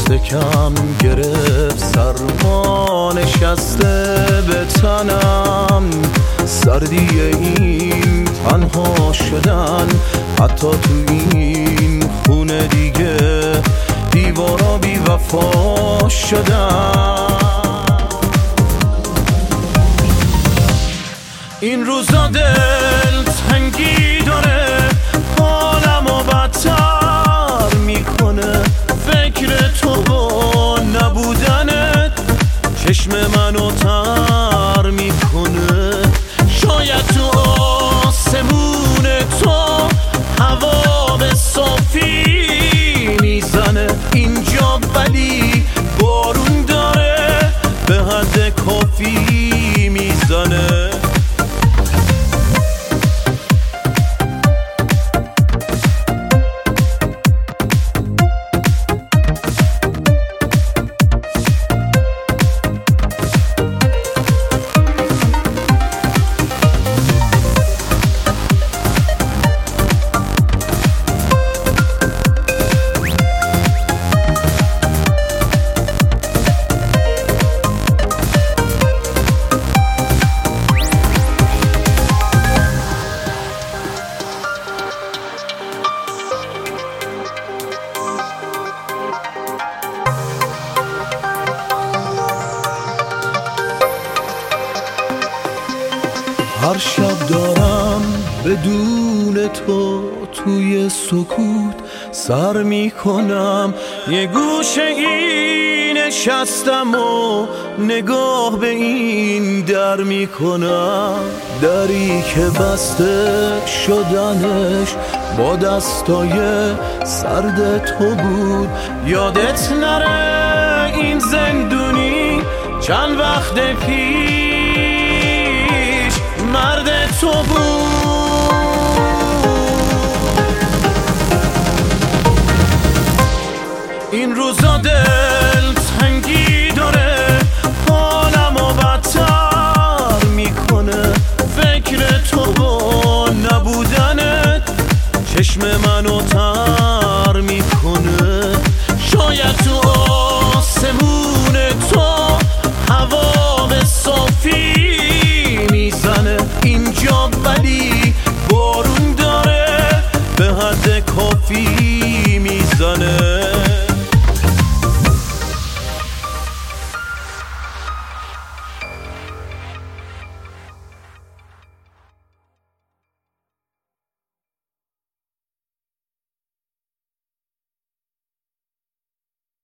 دست کم گرفت سرما نشسته به تنم، سردی این تنها شدن حتی تو این خونه دیگه، دیوارا بی وفا شدن. این روزا دل تنگی داره، حالمو بدتر میکنه، فکر تو با نبودنت چشم منو تر میکنه. شاید تو آسمون تو هوا به صافی میزنه اینجا، ولی بارون داره به حد کافی میزنه. هر شب دارم بدون تو توی سکوت سر میکنم، یه گوشه این نشستم و نگاه به این در میکنم. دری که بسته شدنش با دستای سرد تو بود، یادت نره این زندونی چند وقت پیش مرد تو بود. این روزا دل تنگی داره، حالمو بدتر میکنه، فکر تو با نبودنت چشم منو تر میکنه. شاید تو آسمون تو هوا به صافی میزنه اینجا، ولی